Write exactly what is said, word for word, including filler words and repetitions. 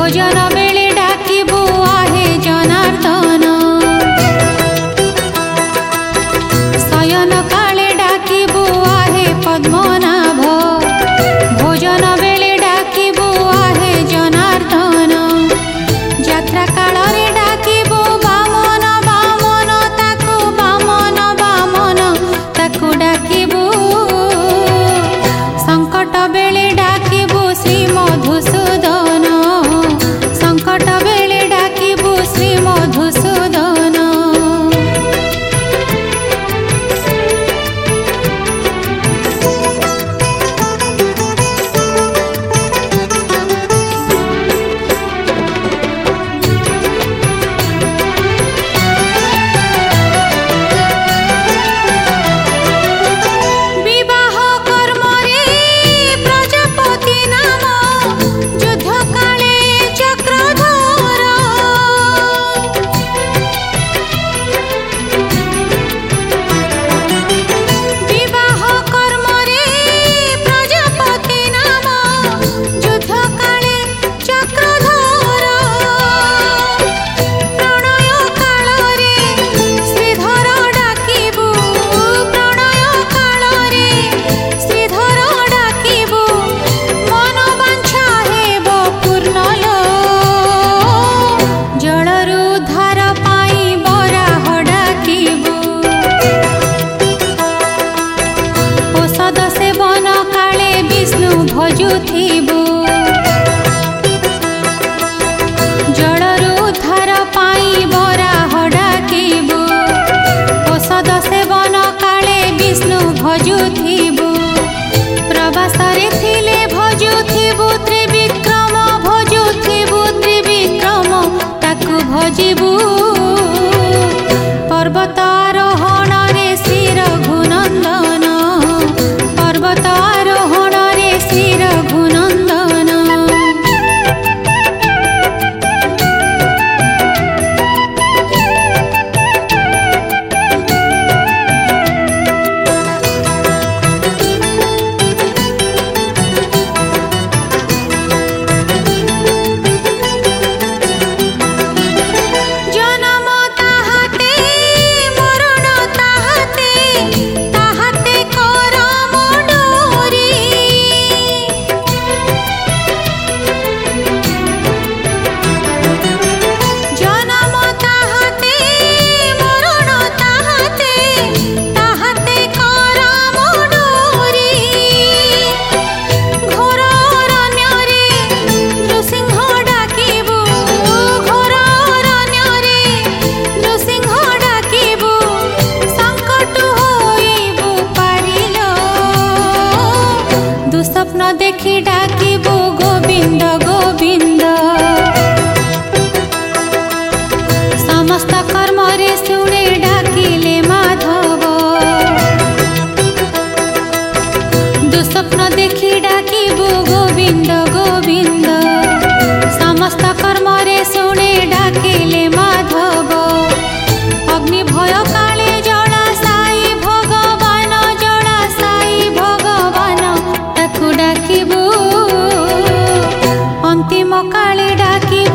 भोजन बेले डाकिबु आहे जनार्दन शयन काले डाकिबु आहे पद्मनाभ भोजन बेले डाकिबु आहे जनार्दन यात्रा काल रे डाकिबु बामन बामन ताकु बामन बामन ताकु डाकिबु संकट बेले डाकिबु श्री मधुसूदन संकट बेले डाकिबु श्री मधुसूदन विवाह कर्म रे प्रजापति नाम युद्ध काले चक्रधर विवाह कर्म रे प्रजापति नाम युद्ध काले चक्रधर प्रणय काल रे श्रीधर डाकिबु प्रणय काल रे श्रीधर डाकिबु मन वांछा हेब पूर्ण लो जलरु उद्धार पाई बराह डाकिबु औषध सेवन काले विष्णु भजुथिबु जलरु उद्धार पाई बराह डाकिबु औषध सेवन काले विष्णु भजुथिबु प्रवासरे थिले भजुथिबु त्रिविक्रम भजुथिबु त्रिविक्रम ताकु भजिबु पर्वत आरोहण रे श्री रघुनंदन पर्वत आरोहण रे श्री रघुनंदन जन्म ताहाते मरण ताहाते ताहाते करम डोरी जन्म ताहाते मरण ताहाते ताहाते करम डोरी घोर अरण्य रे नृसिंह डाकिबु घोर अरण्य रे नृसिंह डाकिबु संकट होइबु पारिल दुस्वप्न देखि डाकिबु गोविंद गोविंद समस्त कर्म रे शुणे डाकिले माधव दुस्वप्न देखि डाकिबु गोविंद गोविंद समस्त कर्म रे शुणे डाकिले माधव अग्नि भय काले जड़ा साई भगवान जड़ा साई भगवान ताकु डाकिबु अंतिम काले डाकिबु